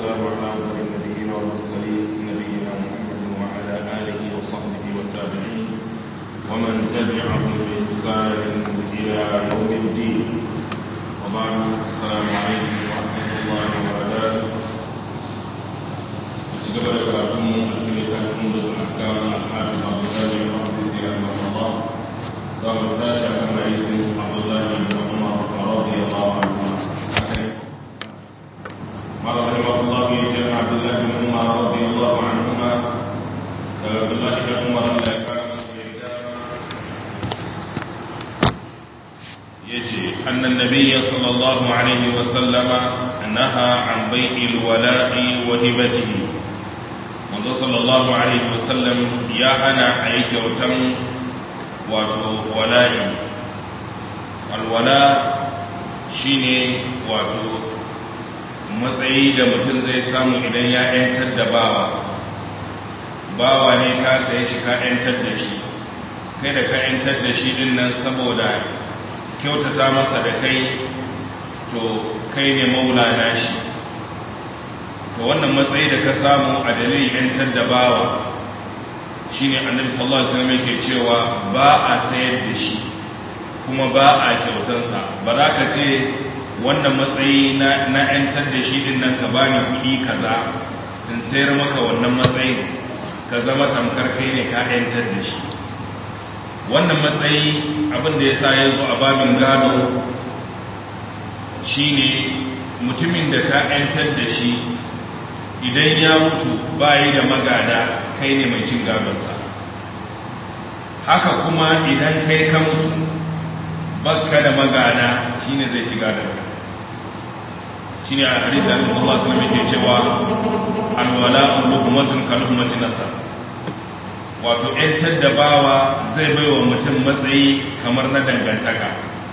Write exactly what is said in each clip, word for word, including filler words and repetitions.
والسلام على أفضل النبيين والمرسلين نبينا محمد وعلى آله وصحبه والتابعين ومن تبعهم بإحسان إلى يوم الدين. وبعد السلام عليكم ورحمة الله وبركاته. أتجب لكم أتمنى لكم الأحكام الحافظ عبد الله بن عبد رحمه الله. دار التاشع كما يزن عبد الله بن عمر رضي الله عنهما. قال رحمه الله شيخ عبد الله بن عمر رضي الله عنهما عبد الله بن عمر لا كان يجي أن النبي صلى الله عليه وسلم نهى عن بيع الولاء وهبته. منذ صلى الله عليه وسلم يا أنا أيك وتم واتو ولائي. الولاء شيني واتو matsayi da mutum zai samu idan ya ‘yantar da bawa bawa ne ka saye shi ka ‘yantar da shi, kai da ka ‘yantar da shi din nan saboda kyautata masa da kai, to kai ne maulana shi. to wannan matsayi da ka samu a dalilin ‘yantar da bawa shi ne annabi sallallahu alaihi wasallam yake cewa ba a sayar da shi kuma ba a kyautansa. ba za ka ce wannan matsayi na ‘yantar da shi din nan ka bani kuɗi kaza in sayar maka wannan matsayin ka zama tamkar kai ne ka ‘yantar da shi. wannan matsayi abin da ya sa ya zo a babin gado shi ne mutumin da ka ‘yantar da shi idan ya mutu bayi da magada kai ne mai cin gadonsa. haka kuma idan kai ka mutu bakka da magana shine zai ci gadon. shine a hadisi Annabi sallallahu alaihi wasallam yake cewa alwala'u luhmatun ka luhmati nasab. wato ‘yantar da bawa zai baiwa mutum matsayi kamar na dangantaka,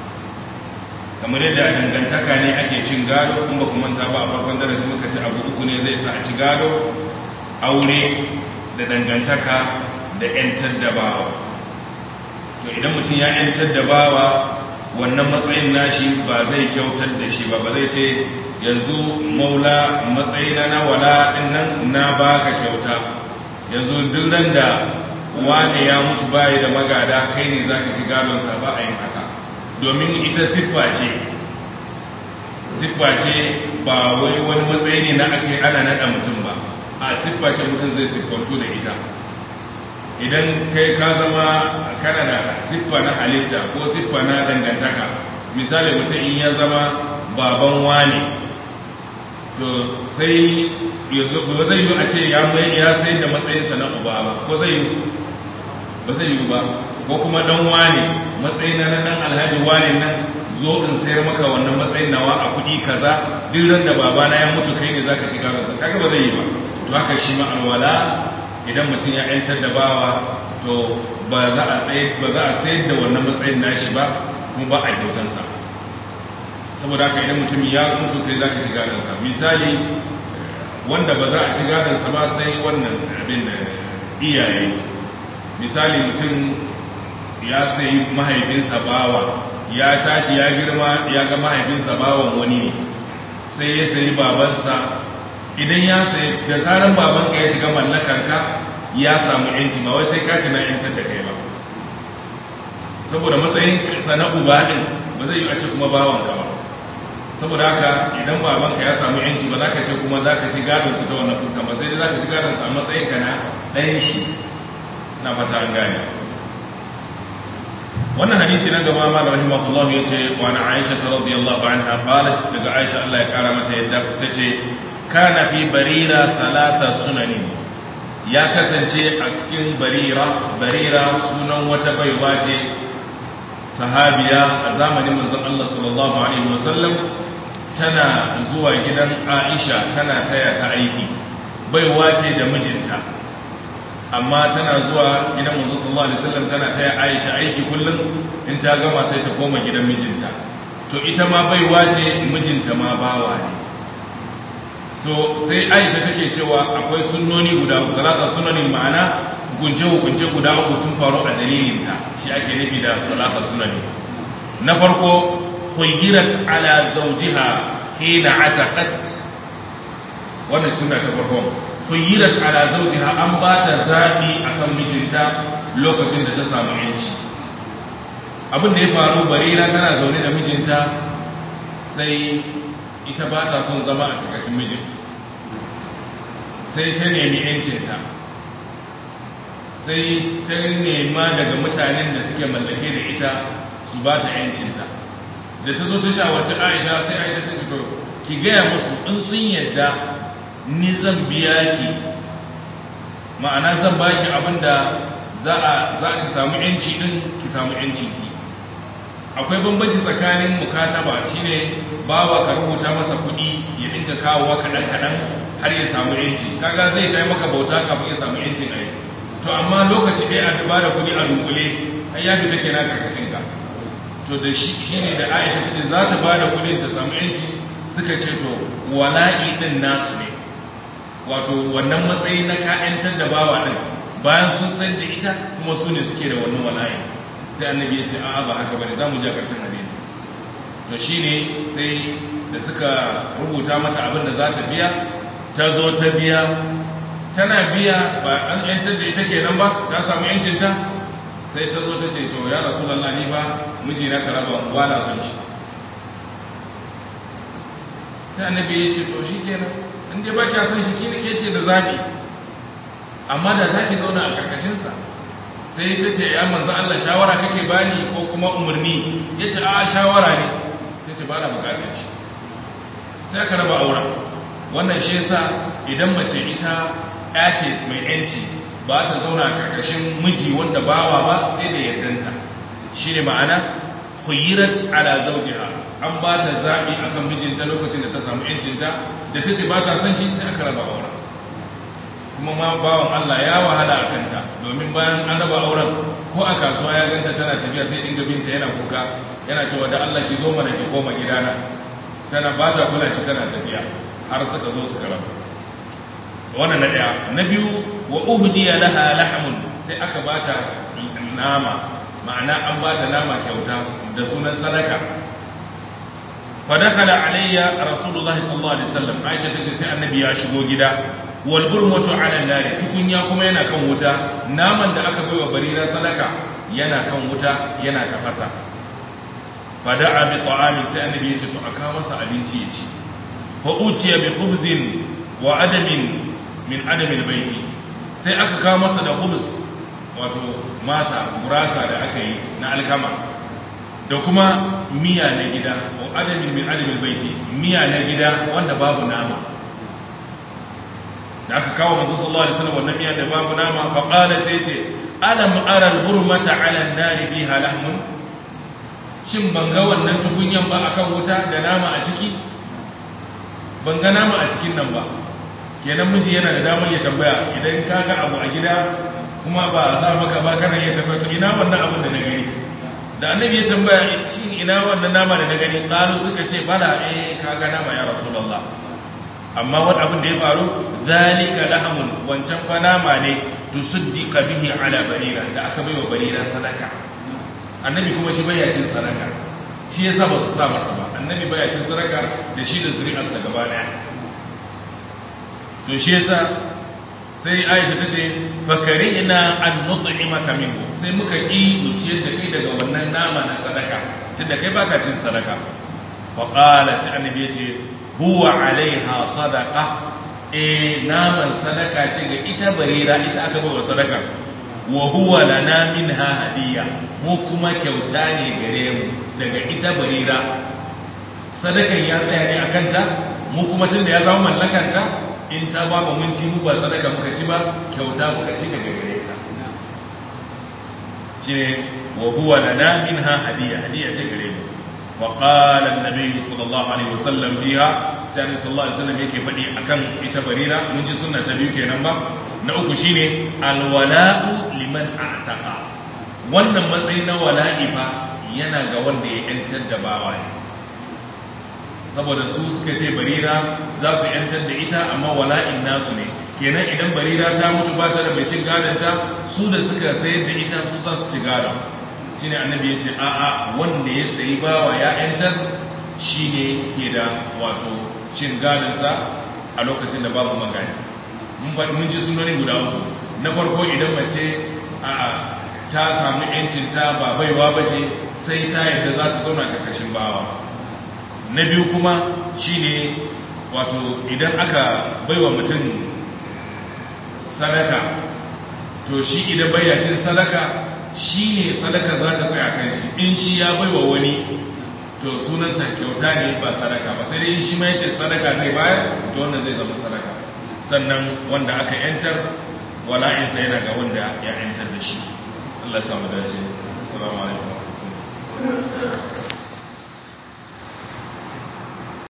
kamar yadda dangantaka ne ake cin gado. kuma ba kuma ta ba a farkon darasi muka ci abu uku ne zai sa a ci gado: aure da dangantaka da ‘yantar da bawa. to idan mutum ya ‘yantar da bawa, wannan matsayin nashi ba zai kyautar da shi ba, ba zai ce yanzu maula matsayina na wala din nan na baka kyauta, yanzu duk ran da wane ya mutu bayi da magada kai ne zaka ci gadon sa. ba a yin haka, domin ita siffa ce siffa ce ba wai wani matsayi ne na ake ana nada mutum ba. a siffa ce mutum zai siffantu da ita. idan kai ka zama kana da siffa na halitta ko siffa na dangantaka, misali mutum in ya zama baban wani, to sai ba zai yi a ce ya mai ya sai da matsayinsa na uba ba, ko zai yi ba zai yi ba. ko kuma dan wani matsayina na dan alhaji wani nan zo in sayar maka wannan matsayin nawa a kudi kaza, duk ran da babana ya mutu kai ne zaka shiga ransa, kaga ba zai yi ba. to haka shi ma alwala, idan mutum ya ‘yantar da bawa, to ba za a sayar da wannan matsayin nashi ba, kuma ba a kyautansa. saboda haka idan mutum ya mutu kai za ka ci gadansa. misali wanda ba za a ci gadansa ba sai wannan abin da iyaye. misali mutum ya sayi mahaifinsa bawa, ya tashi ya girma ya ga mahaifinsa bawan wani ne, sai ya sayi babansa. idan ya sayi, da zaran babanka ya shiga mallakarka ya samu yanci, ba wai sai ka ci na yantar da kai ba, saboda matsayin sa na uba din ba zai yi a ce kuma bawanka ba. saboda haka idan babanka ya samu yanci, ba za ka ce kuma za ka ci gadonsa ta wannan fuskan ba, sai dai za ka ci gadonsa a matsayinka na ɗayan shi. na fata an gane. wannan hadisi na gaba ma da rahimahullah ya ce wa na Aisha radiyallahu anha qalat, daga Aisha Allah ya kara mata yadda ta ce kana fi barira thalatha sunanin. ya kasance a cikin barira, barira sunan wata baiwa ce sahabiya a zamanin manzon Allah sallallahu alaihi wasallam. tana zuwa gidan Aisha tana taya ta aiki, baiwa ce da mijinta, amma tana zuwa gidan manzon sallallahu alaihi wasallam tana taya Aisha aiki kullum. in ta gama sai ta koma gidan mijinta. to ita ma baiwa ce, mijinta ma bawa ne. so sai Aisha take cewa akwai sunnoni guda uku, salata sunanin, ma'ana hukunce-hukunce guda uku sun faru a dalilinta, shi ake nufi da salata sunani. na farko khuyyirat ala zawjiha hina ataqat wannan sunna ta farko khuyyirat ala zawjiha an ba ta zabi akan mijinta lokacin da ta samu yanci. Abin da ya faru, Barira tana zaune da mijinta sai ita ba ta son zama a ƙarƙashin mijin, sai ta nemi yancinta, sai ta nema daga mutanen da suke mallake da ita su ba ta yancinta. Da ta zo ta shawarci Aisha, sai Aisha ta ce to ki gaya musu in sun yadda ni zan biya ki, ma'ana zan ba ki abin da za a za ki samu yanci din, ki samu yanci ki. Akwai bambanci tsakanin mukataba, shine bawa ka rubuta masa kuɗi ya dinga kawowa kaɗan kaɗan har ya samu yanci, kaga zai tai maka bauta kafin ya samu yancin ai. To amma lokaci ɗaya a ba da kuɗi a dunkule ai ya fita kenan karkashin ka. To da shi shine da Aisha ta ce za ta ba da kuɗin ta samu yanci, suka ce to wala'i din nasu ne, wato wannan matsayi na ka'yantar da bawa din bayan sun san da ita kuma su ne suke da wannan wala'i. Sai annabi ya ce a'a ba haka bane, za mu ji a ƙarshen hadisi. To shine sai da suka rubuta mata abin da za ta biya, ta zo ta biya, tana biya ba an yantar da ita kenan ba, ta samu yancinta. Sai ta zo ta ce to ya Rasulullah, ni ba miji na karaba ba na son shi. Sai annabi ya ce to shi kenan, in dai ba kya son shi kina ke ce da zabi, amma da za ki zauna a karkashinsa. Sai ta ce ya manzo Allah, shawara kake bani ko kuma umarni? Ya ce a shawara ne. Ta ce ba na bukatar shi. Sai aka raba auren. Wannan shi yasa idan mace ita ya ce mai yanci ba ta zauna a karkashin miji wanda bawa ba sai da yardanta. Shi ne ma'ana khuyyirat ala zawjiha, an ba ta zaɓi akan mijinta lokacin da ta samu yancinta. Da ta ce ba ta san shi, sai aka raba auren. Kuma ma bawan Allah ya wahala a kanta, domin bayan an raba auren ko a kasuwa ya ganta tana tafiya sai dinga binta yana kuka, yana cewa da Allah ki zo mana ki koma gidana. Tana ba ta kula shi, tana tafiya har suka zo suka raba. Wannan na ɗaya. Na biyu, wa uhdiya laha lahmun, sai aka ba ta nama, ma'ana an ba ta nama kyauta da sunan sadaka. Fa dakhala alayya rasulullahi sallallahu alaihi wasallam, Aisha tace sai annabi ya shigo gida. Wal burmatu ala nari, tukunya kuma yana kan wuta, naman da aka baiwa Barira sadaka yana kan wuta yana tafasa. Fada'a bi ta'amin, sai annabi ya ce to aka masa abinci ya ci. Fa utiya bi khubzin wa adamin min adamil baiti, sai aka kawo masa da khubz, wato masa gurasa da aka yi na alkama, da kuma miya na gida, wa adamin min adamil baiti, miya na gida wanda babu nama. Da aka kawo manzo sallallahu alaihi wasallam wannan miya da babu nama, fa qala sai ce alam ara al-burmata ala an-nari fiha lahmun, shin ban ga wannan tukunyan ba akan wuta da nama a ciki? Ban ga nama a cikin nan ba. Kenan miji yana da damar ya tambaya, idan ka ga abu a gida kuma ba a sa maka ba, kana iya tambaya to ina wannan abin da na gani. Da annabi ya tambaya shin ina wannan nama da na gani, qalu suka ce bala, eh ka ga nama ya rasulullah, amma wani abin da ya faru zalika lahmun, wancan fa nama ne tusuddiqa bihi ala Barira, da aka baiwa Barira sadaka. Annabi kuma shi baya cin sadaka, shi yasa ba su sa masa ba. Annabi baya cin sadaka da shi da zuri'arsa gaba daya. To shi yasa sai Aisha tace fakarina an nut'imaka minhu, sai muka yi mu ciyar da kai daga wannan nama na sadaka, tunda kai baka cin sadaka. Fa qala, sai annabi yace huwa alaiha sadaqa, eh naman sadaka ce ga ita Barira, ita aka bawa sadaka. Wa huwa lana minha hadiya, mu kuma kyauta ne gare mu daga ita Barira. Sadakan ya tsaya ne akan ta, mu kuma tunda ya zama mallakanta, in ta ba mu mun ci, mu ba sadaka muka ci ba, kyauta muka ci daga gare ta. Shine wa huwa lana minha hadiya, hadiya ce gare mu. وقال النبي صلى الله عليه وسلم فيها sai sallallahu alaihi wasallam yake faɗi akan ita Barira. Mun ji sunna ta biyu kenan ba. Na uku shine alwala'u liman a'taqa, wannan matsayi na wala'i fa yana ga wanda ya yantar da bawa ne, saboda su suka ce Barira za su yantar da ita, amma wala'in nasu ne. Kenan idan Barira ta mutu ba ta da mai cin gadonta, su da suka sayar da ita su za su ci gadon. Shine annabi ya ce a'a, wanda ya sayi bawa ya yantar shine ke da wato cin gadonsa, a lokacin da babu magaji. Mun ji sunoni guda uku. Na farko idan mace a ta samu yancinta ba baiwa ba ce sai ta yadda za ta zauna ƙarƙashin bawa. Na biyu kuma shine wato idan aka baiwa mutum sadaka, to shi idan bayyacin sadaka shi ne sadaka za ta tsaya kan shi. In shi ya baiwa wani to sunansa kyauta ne ba sadaka ba, sai dai shi ma yace sadaka zai bayar to wannan zai zama sadaka. Sannan wanda aka yantar wala'insa yana ga wanda ya yantar da shi. Allah ya samu dace. Assalamu alaikum.